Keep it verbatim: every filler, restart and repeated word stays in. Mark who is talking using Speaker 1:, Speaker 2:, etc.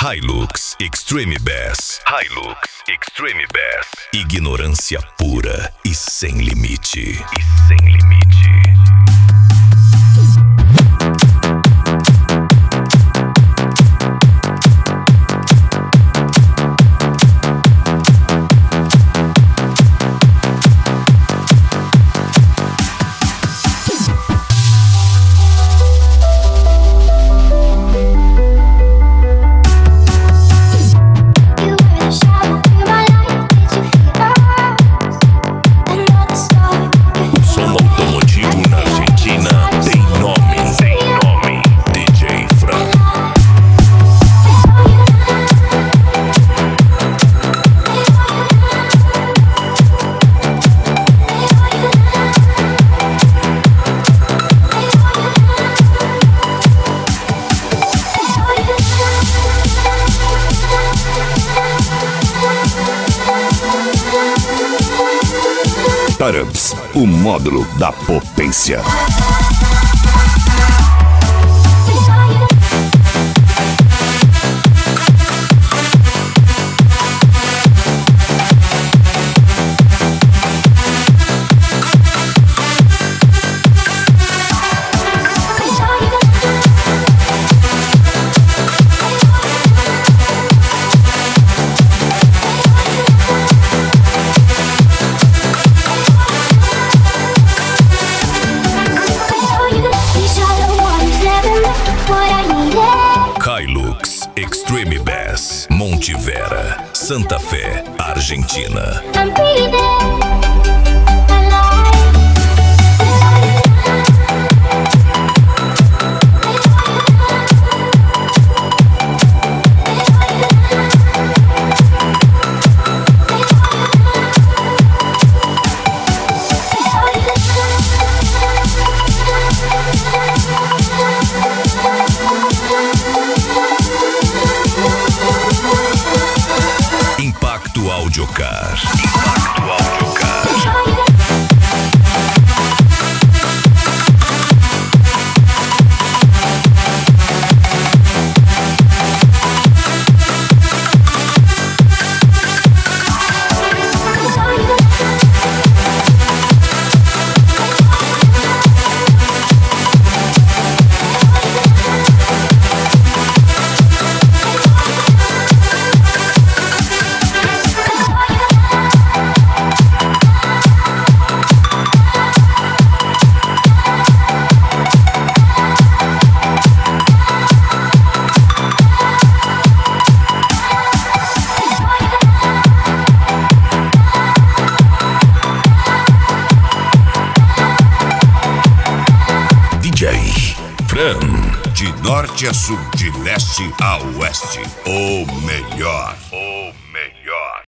Speaker 1: Hilux Extreme Bass. Hilux Extreme Bass. Ignorância pura e sem limite. E sem limite.
Speaker 2: Turn-Ups, o módulo da potência.
Speaker 1: Hilux Extreme Bass, Monte Vera, Santa Fé, Argentina. Impacto Audiocar. Impacto Audiocar.
Speaker 2: De norte a sul, de leste a oeste, o melhor.